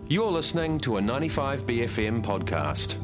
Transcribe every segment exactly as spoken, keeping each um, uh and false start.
You're listening to a ninety-five B F M podcast.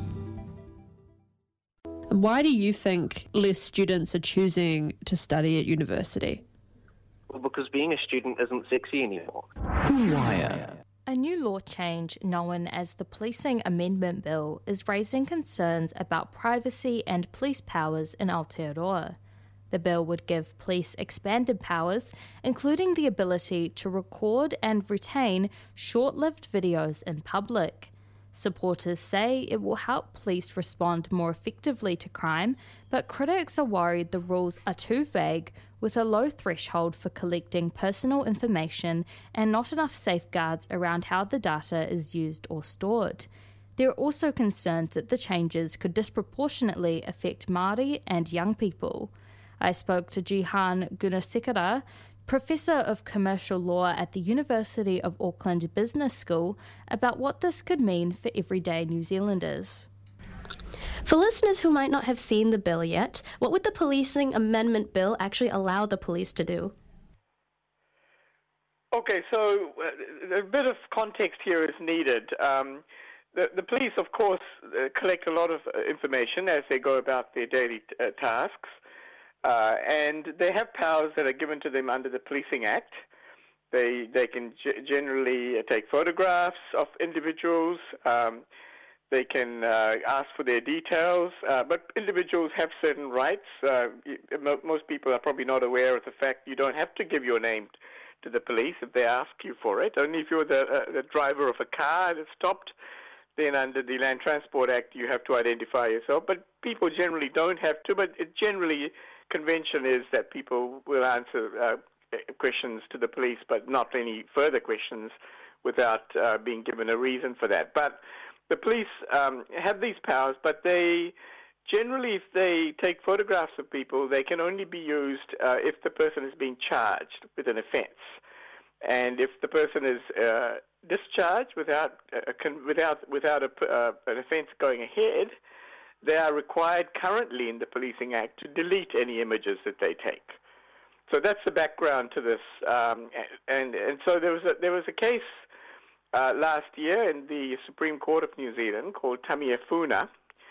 Why do you think less students are choosing to study at university? Well, because being a student isn't sexy anymore. The Wire. A new law change known as the Policing Amendment Bill is raising concerns about privacy and police powers in Aotearoa. The bill would give police expanded powers, including the ability to record and retain short-lived videos in public. Supporters say it will help police respond more effectively to crime, but critics are worried the rules are too vague, with a low threshold for collecting personal information and not enough safeguards around how the data is used or stored. There are also concerns that the changes could disproportionately affect Māori and young people. I spoke to Jihan Gunasekara, Professor of Commercial Law at the University of Auckland Business School, about what this could mean for everyday New Zealanders. For listeners who might not have seen the bill yet, what would the Policing Amendment Bill actually allow the police to do? Okay, so uh, a bit of context here is needed. Um, the, the police, of course, uh, collect a lot of uh, information as they go about their daily uh, tasks. Uh, and they have powers that are given to them under the Policing Act. They they can g- generally take photographs of individuals. Um, they can uh, ask for their details. Uh, but individuals have certain rights. Uh, most people are probably not aware of the fact you don't have to give your name to the police if they ask you for it. Only if you're the, uh, the driver of a car that's stopped, then under the Land Transport Act you have to identify yourself. But people generally don't have to, but it generally... convention is that people will answer uh, questions to the police, but not any further questions without uh, being given a reason for that. But the police um, have these powers, but they generally, if they take photographs of people, they can only be used uh, if the person is being charged with an offence. And if the person is uh, discharged without uh, con- without without a, uh, an offence going ahead, they are required currently in the Policing Act to delete any images that they take. So that's the background to this. Um, and and so there was a, there was a case uh, last year in the Supreme Court of New Zealand called Tamiafuna,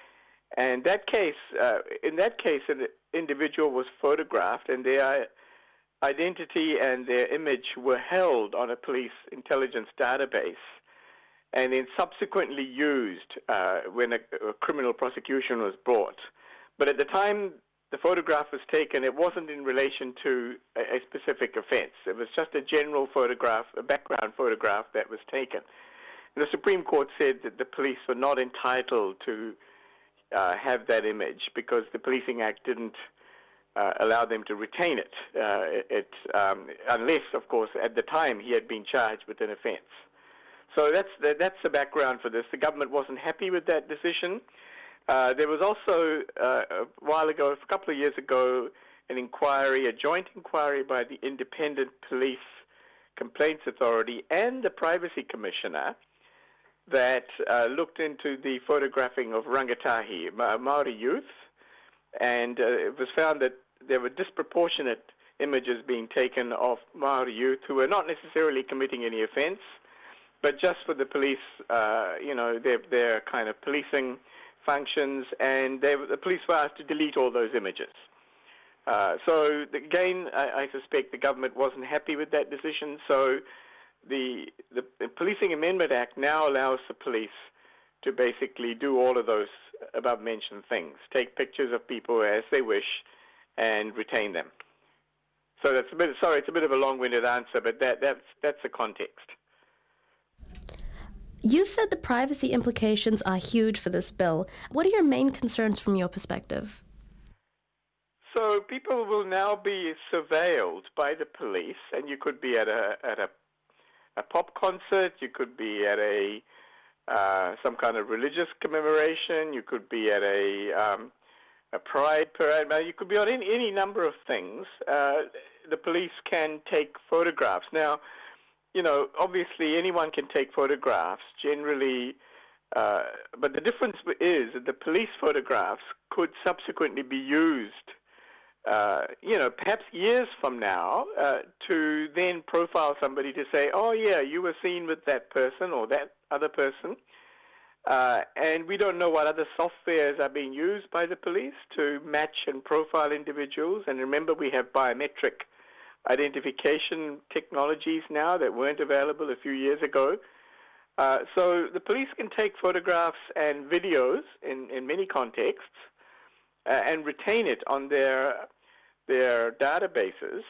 and that case uh, in that case an individual was photographed and their identity and their image were held on a police intelligence database, and then subsequently used uh, when a, a criminal prosecution was brought. But at the time the photograph was taken, it wasn't in relation to a, a specific offence. It was just a general photograph, a background photograph that was taken. And the Supreme Court said that the police were not entitled to uh, have that image because the Policing Act didn't uh, allow them to retain it, uh, it um, unless, of course, at the time he had been charged with an offence. So that's the, that's the background for this. The government wasn't happy with that decision. Uh, there was also, uh, a while ago, a couple of years ago, an inquiry, a joint inquiry by the Independent Police Complaints Authority and the Privacy Commissioner that uh, looked into the photographing of rangatahi, Ma- Māori youth, and uh, it was found that there were disproportionate images being taken of Māori youth who were not necessarily committing any offence, but just for the police, uh, you know, their, their kind of policing functions, and they, the police were asked to delete all those images. Uh, so, again, I, I suspect the government wasn't happy with that decision, so the, the, the Policing Amendment Act now allows the police to basically do all of those above-mentioned things, take pictures of people as they wish and retain them. So that's a bit, sorry, it's a bit of a long-winded answer, but that, that's, that's the context. You've said the privacy implications are huge for this bill. What are your main concerns from your perspective? So people will now be surveilled by the police, and you could be at a at a, a pop concert, you could be at a uh, some kind of religious commemoration, you could be at a um, a pride parade, you could be on any, any number of things. Uh, the police can take photographs. Now, you know, obviously anyone can take photographs, generally, uh, but the difference is that the police photographs could subsequently be used uh, you know, perhaps years from now, uh, to then profile somebody to say, oh, yeah, you were seen with that person or that other person. Uh, and we don't know what other softwares are being used by the police to match and profile individuals. And remember, we have biometric identification technologies now that weren't available a few years ago. Uh, so the police can take photographs and videos in, in many contexts uh, and retain it on their their databases.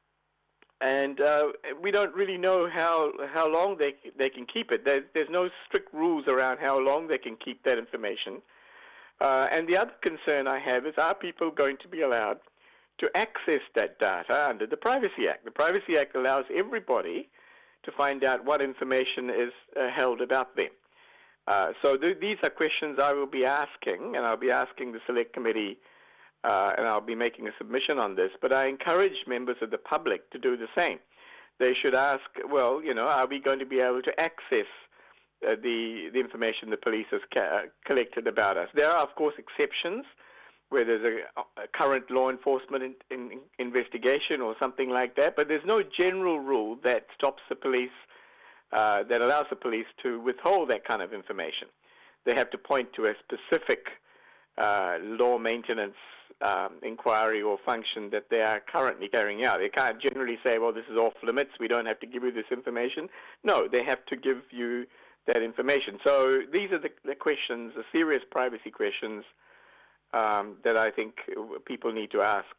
And uh, we don't really know how how long they they can keep it. There's, there's no strict rules around how long they can keep that information. Uh, and the other concern I have is, are people going to be allowed to access that data under the Privacy Act? The Privacy Act allows everybody to find out what information is uh, held about them. Uh, so th- these are questions I will be asking, and I'll be asking the Select Committee, uh, and I'll be making a submission on this. But I encourage members of the public to do the same. They should ask, well, you know, are we going to be able to access uh, the, the information the police has ca- collected about us? There are, of course, exceptions where there's a, a current law enforcement in, in, investigation or something like that, but there's no general rule that stops the police, uh, that allows the police to withhold that kind of information. They have to point to a specific uh, law maintenance um, inquiry or function that they are currently carrying out. They can't generally say, well, this is off limits, we don't have to give you this information. No, they have to give you that information. So these are the, the questions, the serious privacy questions, Um, that I think people need to ask.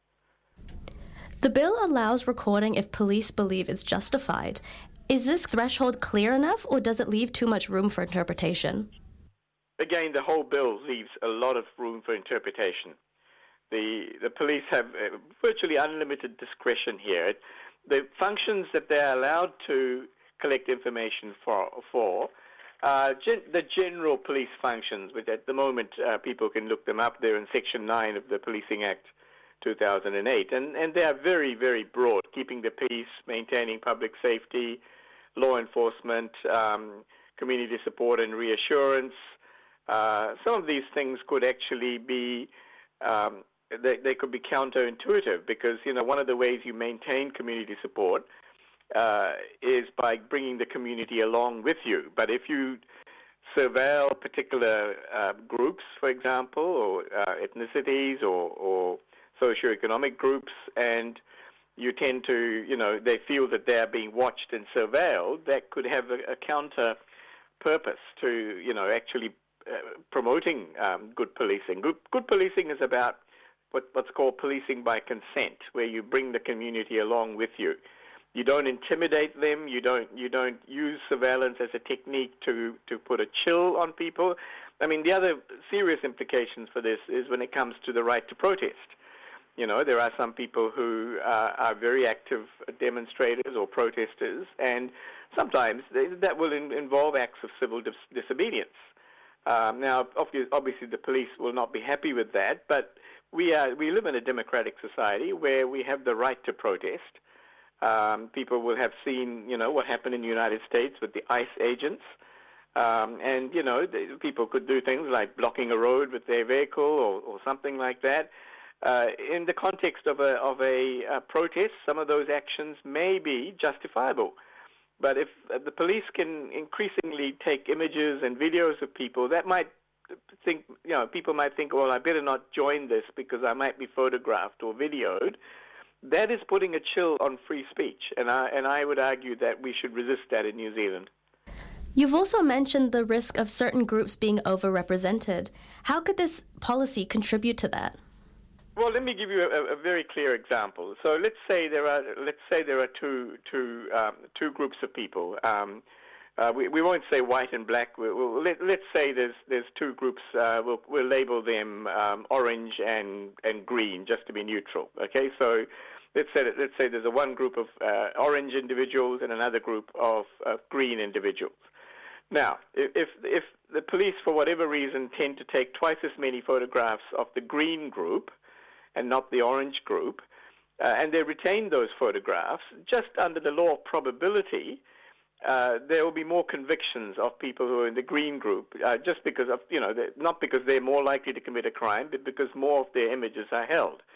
The bill allows recording if police believe it's justified. Is this threshold clear enough, or does it leave too much room for interpretation? Again, the whole bill leaves a lot of room for interpretation. The the police have uh, virtually unlimited discretion here. The functions that they're allowed to collect information for, for Uh, gen- the general police functions, which at the moment uh, people can look them up. They're in Section nine of the Policing Act two thousand eight. And, and they are very, very broad, keeping the peace, maintaining public safety, law enforcement, um, community support and reassurance. Uh, some of these things could actually be, um, they, they could be counterintuitive because, you know, one of the ways you maintain community support Uh, is by bringing the community along with you. But if you surveil particular uh, groups, for example, or uh, ethnicities or, or socioeconomic groups, and you tend to, you know, they feel that they are being watched and surveilled, that could have a, a counter purpose to, you know, actually uh, promoting um, good policing. Good, good policing is about what, what's called policing by consent, where you bring the community along with you. You don't intimidate them. You don't you don't use surveillance as a technique to, to put a chill on people. I mean, the other serious implications for this is when it comes to the right to protest. You know, there are some people who uh, are very active demonstrators or protesters, and sometimes they, that will in, involve acts of civil dis- disobedience. Um, now, obviously, obviously, the police will not be happy with that, but we are we live in a democratic society where we have the right to protest. Um, people will have seen, you know, what happened in the United States with the ICE agents. Um, and, you know, the, people could do things like blocking a road with their vehicle or, or something like that. Uh, in the context of a, of a, a protest, some of those actions may be justifiable. But if uh, the police can increasingly take images and videos of people, that might think, you know, people might think, well, I better not join this because I might be photographed or videoed. That is putting a chill on free speech, and I, and I would argue that we should resist that in New Zealand. You've also mentioned the risk of certain groups being overrepresented. How could this policy contribute to that? Well, let me give you a, a very clear example. So let's say there are let's say there are two two um, two groups of people. Um, uh, we, we won't say white and black. We, we'll, let, let's say there's there's two groups. Uh, we'll, we'll label them um, orange and and green, just to be neutral. Okay, so. Let's say, let's say there's a one group of uh, orange individuals and another group of, of green individuals. Now, if, if the police, for whatever reason, tend to take twice as many photographs of the green group and not the orange group, uh, and they retain those photographs, just under the law of probability, uh, there will be more convictions of people who are in the green group, uh, just because of, you know, not because they're more likely to commit a crime, but because more of their images are held.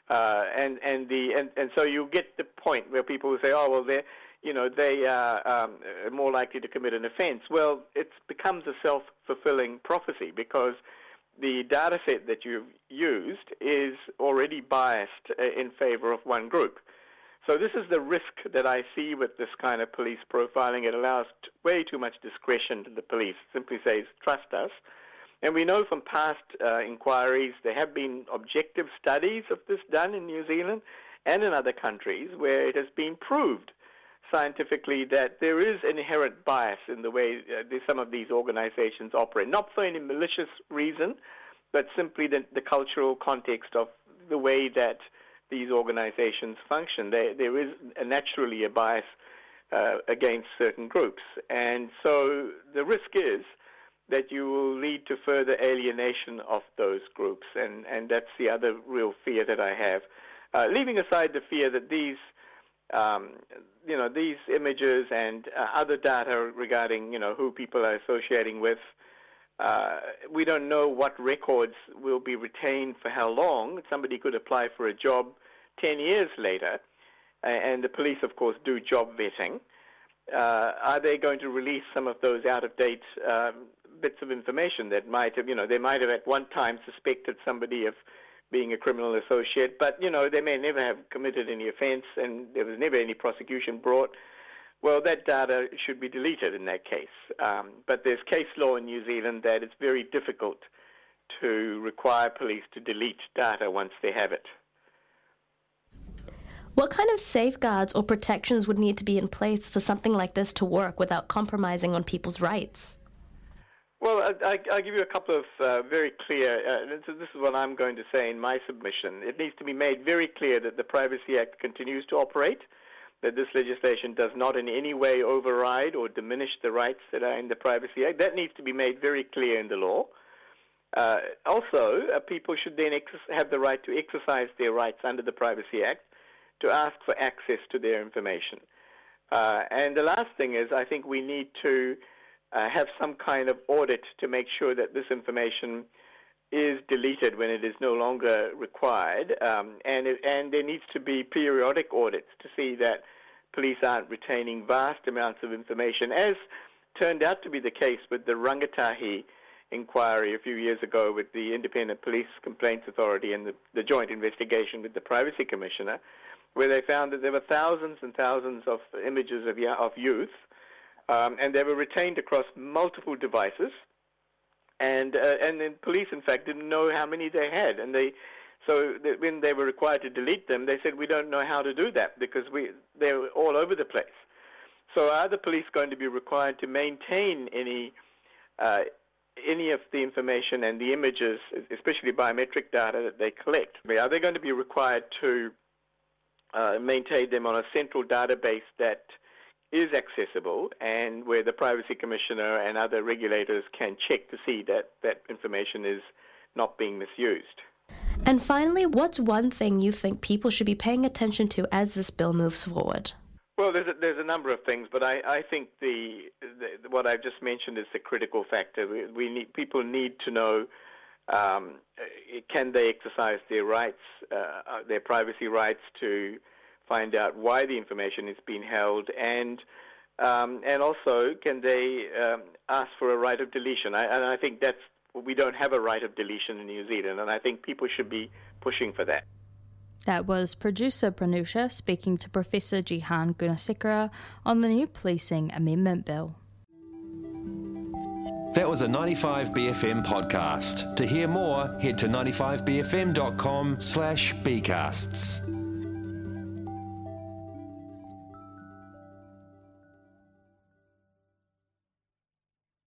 Uh, and and the and, and so you get the point where people will say, oh well, they're you know they are um, more likely to commit an offence. Well, it becomes a self-fulfilling prophecy because the data set that you've used is already biased in favour of one group. So this is the risk that I see with this kind of police profiling. It allows t- way too much discretion to the police. It simply says, trust us. And we know from past uh, inquiries, there have been objective studies of this done in New Zealand and in other countries where it has been proved scientifically that there is inherent bias in the way uh, the, some of these organizations operate. Not for any malicious reason, but simply the, the cultural context of the way that these organizations function. There, there is a, naturally a bias uh, against certain groups. And so the risk is that you will lead to further alienation of those groups. And, and that's the other real fear that I have. Uh, leaving aside the fear that these, um, you know, these images and uh, other data regarding, you know, who people are associating with, Uh, we don't know what records will be retained for how long. Somebody could apply for a job ten years later, and the police, of course, do job vetting. Uh, are they going to release some of those out-of-date um, bits of information that might have, you know, they might have at one time suspected somebody of being a criminal associate, but, you know, they may never have committed any offense and there was never any prosecution brought. Well, that data should be deleted in that case. Um, but there's case law in New Zealand that it's very difficult to require police to delete data once they have it. What kind of safeguards or protections would need to be in place for something like this to work without compromising on people's rights? Well, I, I, I'll give you a couple of uh, very clear, uh, so this is what I'm going to say in my submission. It needs to be made very clear that the Privacy Act continues to operate, that this legislation does not in any way override or diminish the rights that are in the Privacy Act. That needs to be made very clear in the law. Uh, also, uh, people should then ex- have the right to exercise their rights under the Privacy Act to ask for access to their information. Uh, and the last thing is I think we need to uh, have some kind of audit to make sure that this information is deleted when it is no longer required, um, and, it, and there needs to be periodic audits to see that police aren't retaining vast amounts of information, as turned out to be the case with the Rangatahi inquiry a few years ago with the Independent Police Complaints Authority and the, the joint investigation with the Privacy Commissioner, where they found that there were thousands and thousands of images of, of youth, um, and they were retained across multiple devices. And uh, and then police, in fact, didn't know how many they had, and they so that when they were required to delete them, they said we don't know how to do that because we they were all over the place. So are the police going to be required to maintain any uh, any of the information and the images, especially biometric data that they collect? Are they going to be required to uh, maintain them on a central database that is accessible and where the Privacy Commissioner and other regulators can check to see that that information is not being misused? And finally, what's one thing you think people should be paying attention to as this bill moves forward? Well, there's a, there's a number of things, but I, I think the, the what I've just mentioned is the critical factor. We, we need people need to know um, can they exercise their rights, uh, their privacy rights to find out why the information is being held, and um, and also can they um, ask for a right of deletion. I, and I think that's we don't have a right of deletion in New Zealand, and I think people should be pushing for that. That was producer Pranusha speaking to Professor Jihan Gunasekara on the new Policing Amendment Bill. That was a ninety-five B F M podcast. To hear more, head to ninety-five b f m dot com slash b casts.